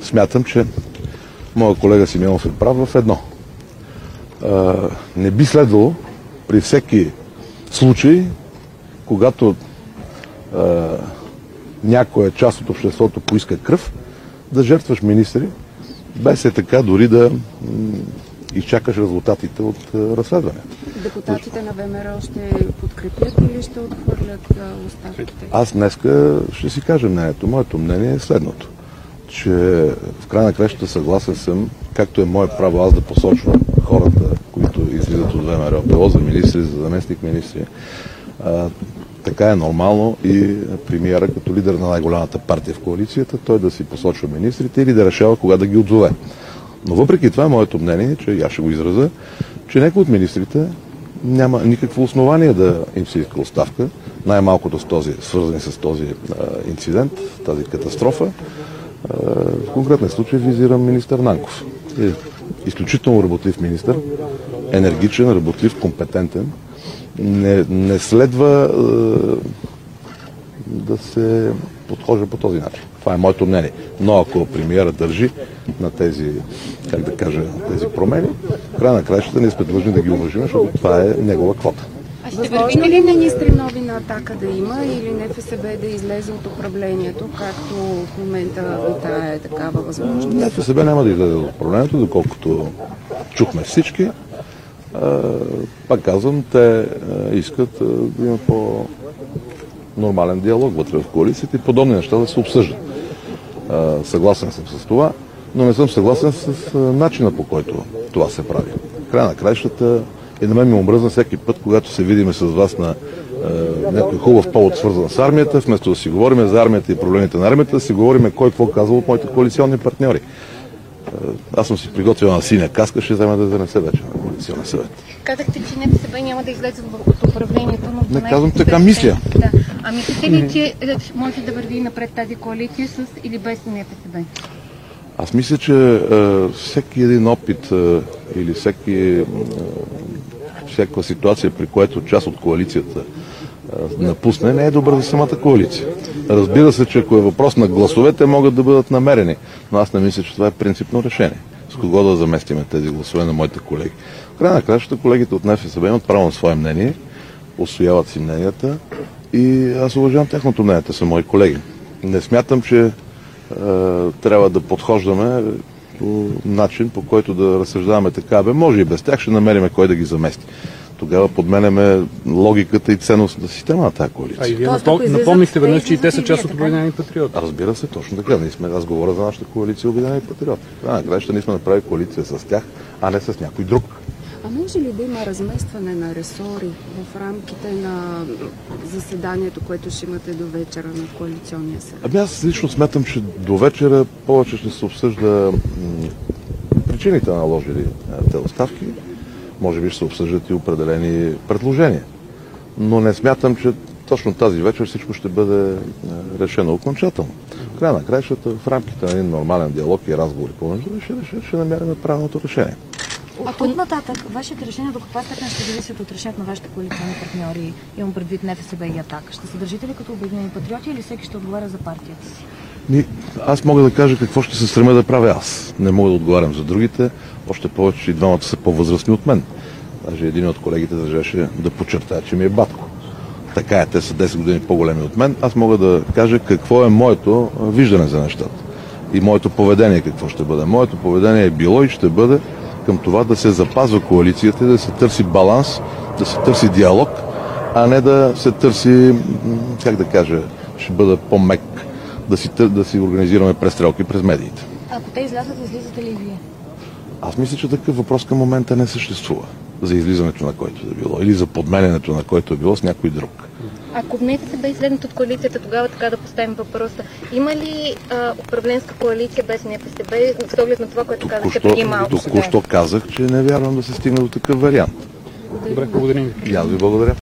смятам, че моя колега Симеонов е прав в едно. Не би следвало при всеки случай, когато някоя част от обществото поиска кръв, да жертваш министри, без е така дори да изчакаш резултатите от разследването. Депутатите на ВМРО ще подкрепят или ще отхвърлят оставките? Аз днеска ще си кажа мнението. Моето мнение е следното, че в край на краищата съгласен съм, както е мое право аз да посочвам хората, които излизат от ВМРО, било за министри, за заместник министри. Така е нормално и премиера като лидер на най-голямата партия в коалицията, той да си посочва министрите или да решава кога да ги отзове. Но въпреки това моето мнение, че аз ще го изразя, че някой от министрите няма никакво основание да им се иска оставка, най-малкото свързани с този инцидент, тази катастрофа. В конкретен случай визирам министър Нанков. Изключително работлив министър, енергичен, работлив, компетентен. Не следва да се подхожда по този начин. Това е моето мнение. Но ако премиера държи на тези, как да кажа, тези промени, в края на краищата ние сме длъжни да ги уважим, защото това е негова квота. Възможно ли министри нови на Атака да има или НФСБ да излезе от управлението, както в момента витае такава възможност? НФСБ няма да излезе от управлението, доколкото чухме всички. Пак казвам, те искат да има по-нормален диалог вътре в коалицията и подобни неща да се обсъждат. Съгласен съм с това, но не съм съгласен с начина, по който това се прави. В края на краищата и на мен ми омръзна всеки път, когато се видиме с вас на някой хубав повод, свързан с армията, вместо да си говорим за армията и проблемите на армията, да си говорим кой какво казва от моите коалиционни партньори. Аз съм си приготвил на синя каска, ще взема да занесе вече на коалиционен съвет. Казахте, че НФСБ няма да излезе от управлението, но... Не казвам така, мисля. Да. А мислите ли, че може да върви напред тази коалиция с или без НФСБ? Аз мисля, че всеки един опит или всяка ситуация, при която част от коалицията напусне, не е добър за самата коалиция. Разбира се, че ако е въпрос на гласовете, могат да бъдат намерени, но аз не мисля, че това е принципно решение. С кого да заместиме тези гласове на моите колеги? В край на кращата колегите от НФСБ имат право на свое мнение, усвояват си мненията и аз уважавам тяхното мнение, те са мои колеги. Не смятам, че трябва да подхождаме по начин, по който да разсъждаваме така. Може и без тях ще намерим кой да ги замести. Тогава подменяме логиката и ценностната система на тази коалиция. А и вие напомнихте веднъж, че и те са част от Обединени патриоти. Разбира се, точно така. Аз говоря за нашата коалиция Обединени патриоти. Накрая ние сме направили коалиция с тях, а не с някой друг. А може ли да има разместване на ресори в рамките на заседанието, което ще имате до вечера на коалиционния съвет? Аз лично смятам, че до вечера повече ще се обсъжда причините наложили тези оставки. Може би ще се обсъждат и определени предложения. Но не смятам, че точно тази вечер всичко ще бъде решено окончателно. В края на краищата, в рамките на един нормален диалог и разговори помежду, ще намерим правилното решение. А от нататък, вашите решения до каква степен ще зависят от решението на вашите коалиционни партньори, имам предвид НФСБ и Атака? Ще се държите ли като Обединени патриоти или всеки ще отговаря за партията си? Аз мога да кажа какво ще се стремя да правя аз. Не мога да отговарям за другите, още повече, че и двамата са по-възрастни от мен. Даже един от колегите държеше да подчертая, че ми е батко. Така е, те са 10 години по-големи от мен. Аз мога да кажа какво е моето виждане за нещата. И моето поведение какво ще бъде. Моето поведение е било и ще бъде към това да се запазва коалицията и да се търси баланс, да се търси диалог, а не да се търси, как да кажа, ще бъда по-мек, да си организираме престрелки през медиите. Ако те излязат, излизате ли вие? Аз мисля, че такъв въпрос към момента не съществува за излизането на който да било или за подменянето на който е било с някой друг. Ако НФСБ излезнат от коалицията, тогава така да поставим въпроса. Има ли управленска коалиция без НФСБ с оглед на това, което казахте преди малко? Току-що казах, че не вярвам да се стигне до такъв вариант. Добре, благодарим ви. И аз ви благодаря.